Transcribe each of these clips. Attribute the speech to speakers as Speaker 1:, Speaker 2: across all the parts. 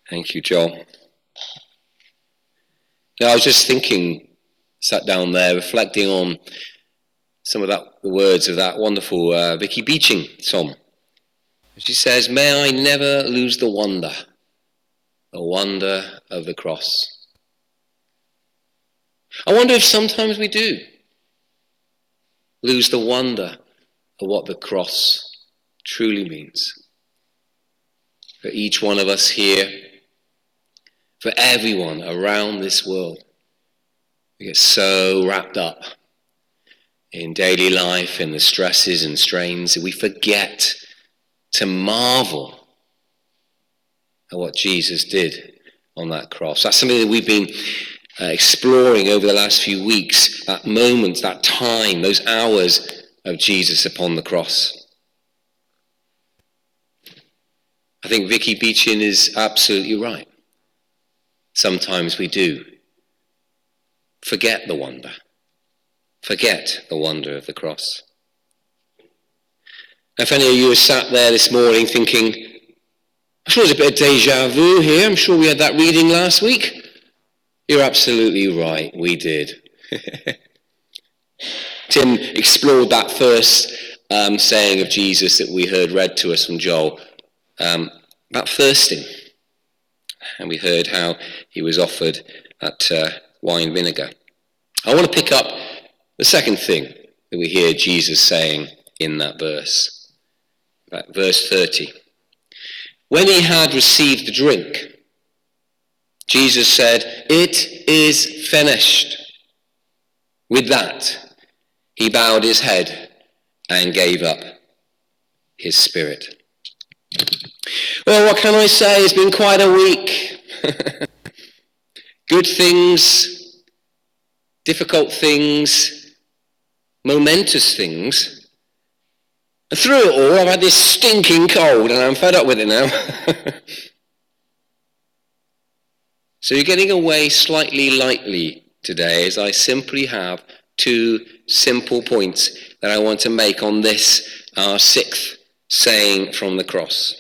Speaker 1: Thank you, Joel. Now, I was just thinking, sat down there, reflecting on some of the words of that wonderful Vicky Beeching song. She says, "May I never lose the wonder of the cross." I wonder if sometimes we do lose the wonder of what the cross truly means. For each one of us here, for everyone around this world, we get so wrapped up in daily life and the stresses and strains that we forget to marvel at what Jesus did on that cross. That's something that we've been exploring over the last few weeks, that moment, that time, those hours of Jesus upon the cross. I think Vicky Beechin is absolutely right. Sometimes we do forget the wonder of the cross. If any of you are sat there this morning thinking, I'm sure there's a bit of deja vu here, I'm sure we had that reading last week. You're absolutely right, we did. Tim explored that first saying of Jesus that we heard read to us from Joel, about thirsting. And we heard how he was offered that wine vinegar. I want to pick up the second thing that we hear Jesus saying in that verse. Verse 30. When he had received the drink, Jesus said, "It is finished." With that, he bowed his head and gave up his spirit. Well, what can I say? It's been quite a week. Good things, difficult things, momentous things. And through it all, I've had this stinking cold and I'm fed up with it now. So you're getting away slightly lightly today as I simply have two simple points that I want to make on this, our sixth saying from the cross.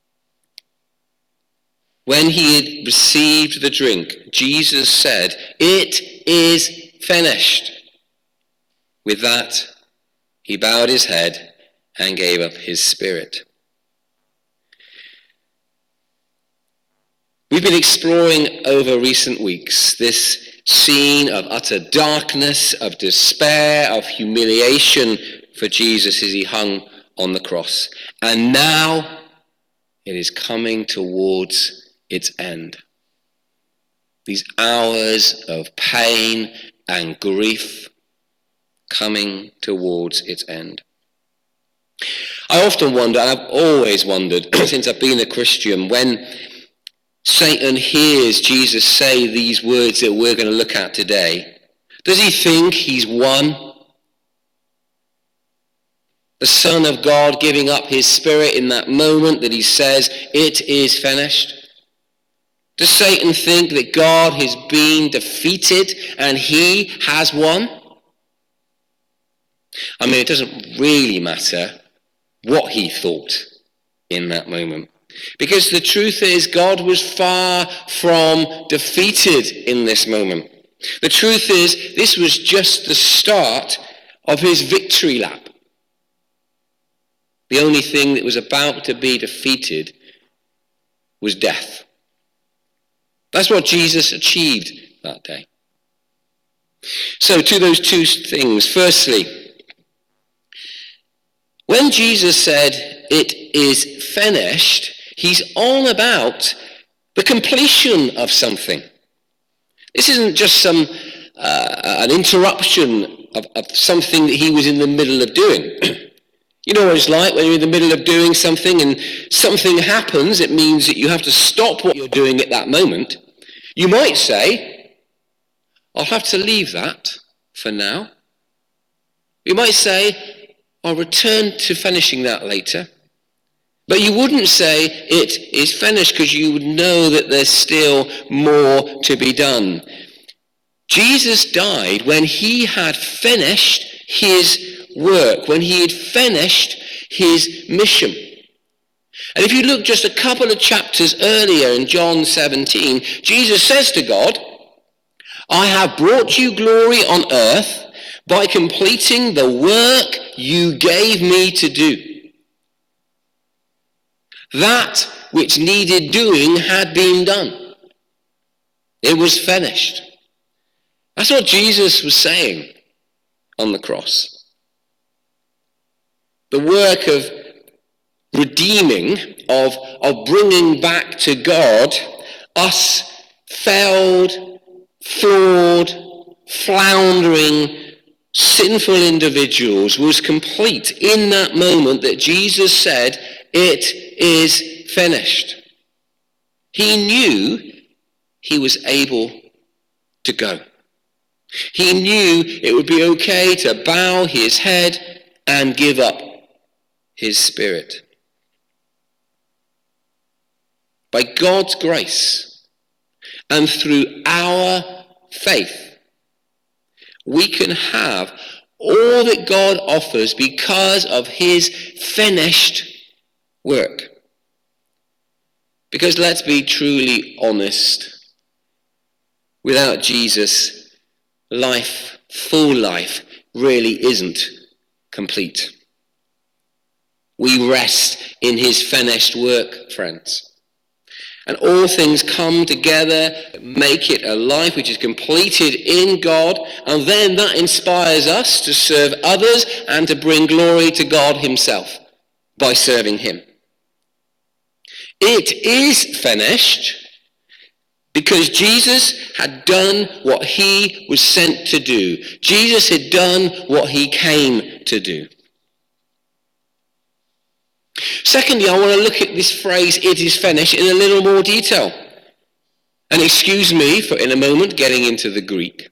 Speaker 1: When he had received the drink, Jesus said, "It is finished." With that, he bowed his head and gave up his spirit. We've been exploring over recent weeks this scene of utter darkness, of despair, of humiliation for Jesus as he hung on the cross. And now it is coming towards its end. These hours of pain and grief coming towards its end. I often wonder, and I've always wondered since I've been a Christian, when Satan hears Jesus say these words that we're going to look at today, does he think he's won? The Son of God giving up his spirit in that moment that he says, "It is finished." Does Satan think that God has been defeated and he has won? I mean, it doesn't really matter what he thought in that moment. Because the truth is, God was far from defeated in this moment. The truth is, this was just the start of his victory lap. The only thing that was about to be defeated was death. That's what Jesus achieved that day. So to those two things. Firstly, when Jesus said, "It is finished," he's on about the completion of something. This isn't just an interruption of something that he was in the middle of doing. You know what it's like when you're in the middle of doing something and something happens. It means that you have to stop what you're doing at that moment. You might say, "I'll have to leave that for now." You might say, "I'll return to finishing that later." But you wouldn't say, "It is finished," because you would know that there's still more to be done. Jesus died when he had finished his work, when he had finished his mission. And if you look just a couple of chapters earlier in John 17, Jesus says to God, I have brought you glory on earth by completing the work you gave me to do. That which needed doing had been done. It was finished. That's what Jesus was saying on the cross. The work of redeeming, of bringing back to God us failed, flawed, floundering, sinful individuals was complete in that moment that Jesus said, it is finished. He knew he was able to go. He knew it would be okay to bow his head and give up his spirit. By God's grace and through our faith, we can have all that God offers because of his finished work. Because let's be truly honest, without Jesus, life, full life, really isn't complete. We rest in his finished work, friends. And all things come together, make it a life which is completed in God, and then that inspires us to serve others and to bring glory to God himself by serving him. It is finished because Jesus had done what he was sent to do. Jesus had done what he came to do. Secondly, I want to look at this phrase, it is finished, in a little more detail. And excuse me for, in a moment, getting into the Greek.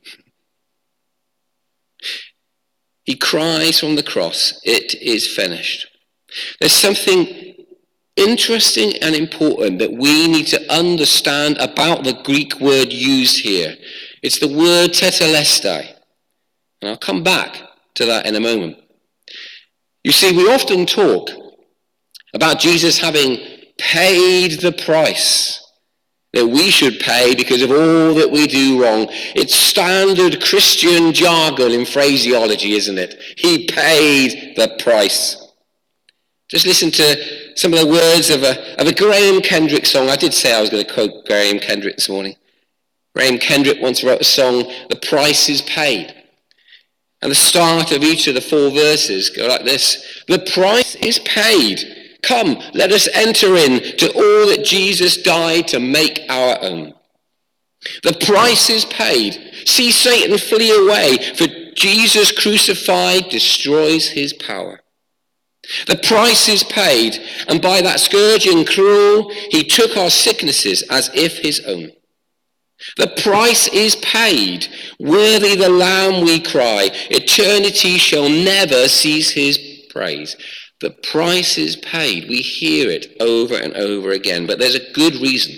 Speaker 1: He cries from the cross, it is finished. There's something interesting and important that we need to understand about the Greek word used here. It's the word tetelestai. And I'll come back to that in a moment. You see, we often talk about Jesus having paid the price that we should pay because of all that we do wrong. It's standard Christian jargon in phraseology, isn't it? He paid the price. Just listen to some of the words of a Graham Kendrick song. I did say I was going to quote Graham Kendrick this morning. Graham Kendrick once wrote a song, The Price is Paid. And the start of each of the 4 verses go like this. The price is paid. Come, let us enter in to all that Jesus died to make our own. The price is paid. See Satan flee away, for Jesus crucified destroys his power. The price is paid, and by that scourging cruel, he took our sicknesses as if his own. The price is paid. Worthy the Lamb, we cry. Eternity shall never cease his praise. The price is paid. We hear it over and over again, but there's a good reason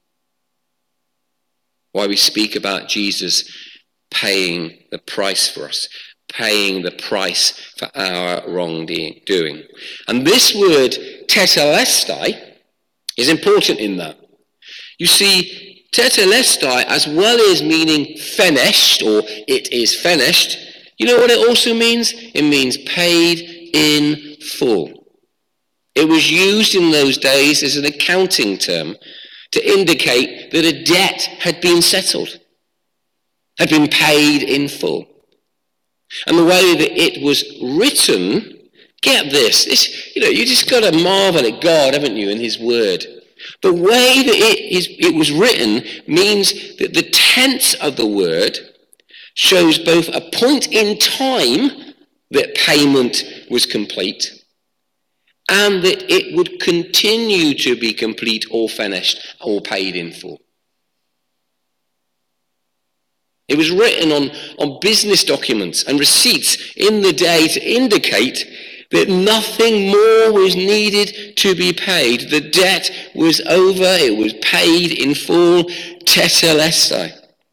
Speaker 1: why we speak about Jesus paying the price for us, paying the price for our wrongdoing. And this word, tetelestai, is important in that. You see, tetelestai, as well as meaning finished, or it is finished, you know what it also means? It means paid in full. It was used in those days as an accounting term to indicate that a debt had been settled, had been paid in full. And the way that it was written, get this, you just got to marvel at God, haven't you, in his word. The way that it was written means that the tense of the word shows both a point in time that payment was complete, and that it would continue to be complete or finished or paid in full. It was written on business documents and receipts in the day to indicate that nothing more was needed to be paid. The debt was over, it was paid in full, tetelestai.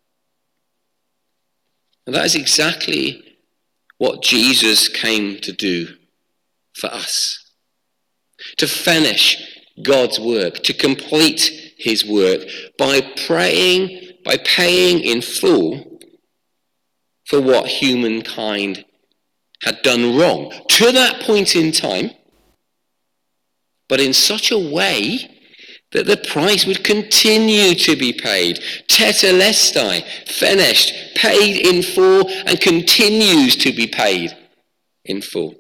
Speaker 1: And that is exactly what Jesus came to do for us. To finish God's work, to complete his work by paying in full for what humankind had done wrong to that point in time, but in such a way that the price would continue to be paid. Tetelestai, finished, paid in full, and continues to be paid in full.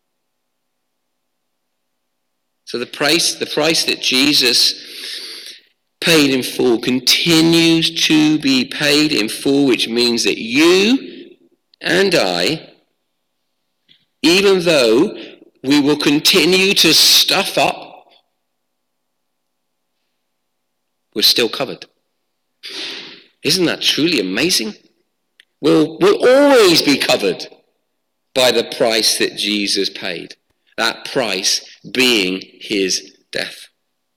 Speaker 1: So the price that Jesus paid in full continues to be paid in full, which means that you and I, even though we will continue to stuff up, we're still covered. Isn't that truly amazing? We'll always be covered by the price that Jesus paid. That price being his death.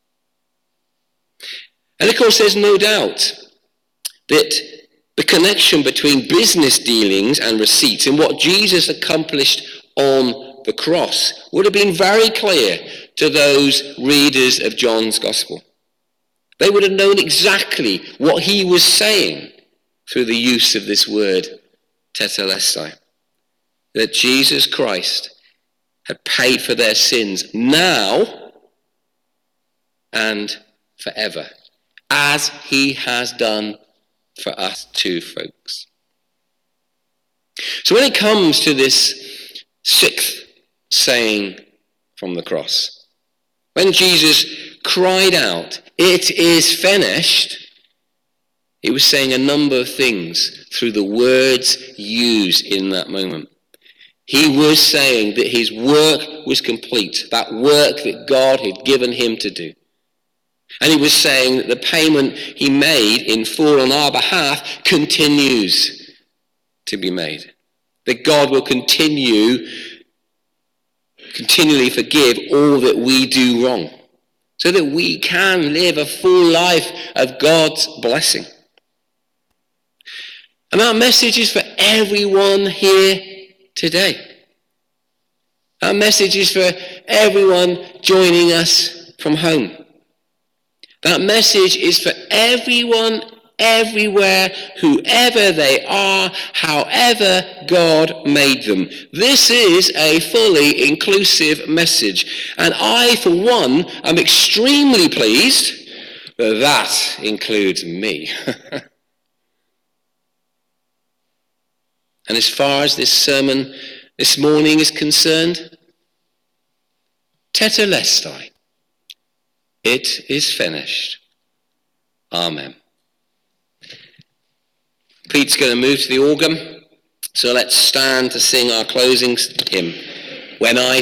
Speaker 1: And of course, there's no doubt that the connection between business dealings and receipts and what Jesus accomplished on the cross would have been very clear to those readers of John's Gospel. They would have known exactly what he was saying through the use of this word, tetelestai. That Jesus Christ had paid for their sins now and forever, as he has done for us too, folks. So when it comes to this sixth saying from the cross, when Jesus cried out, "It is finished," he was saying a number of things through the words used in that moment. He was saying that his work was complete, that work that God had given him to do. And he was saying that the payment he made in full on our behalf continues to be made. That God will continually forgive all that we do wrong, so that we can live a full life of God's blessing. And our message is for everyone here today. Our message is for everyone joining us from home. That message is for everyone, everywhere, whoever they are, however God made them. This is a fully inclusive message. And I, for one, am extremely pleased that that includes me. And as far as this sermon this morning is concerned, tetelestai, it is finished. Amen. Pete's going to move to the organ, so let's stand to sing our closing hymn, "When I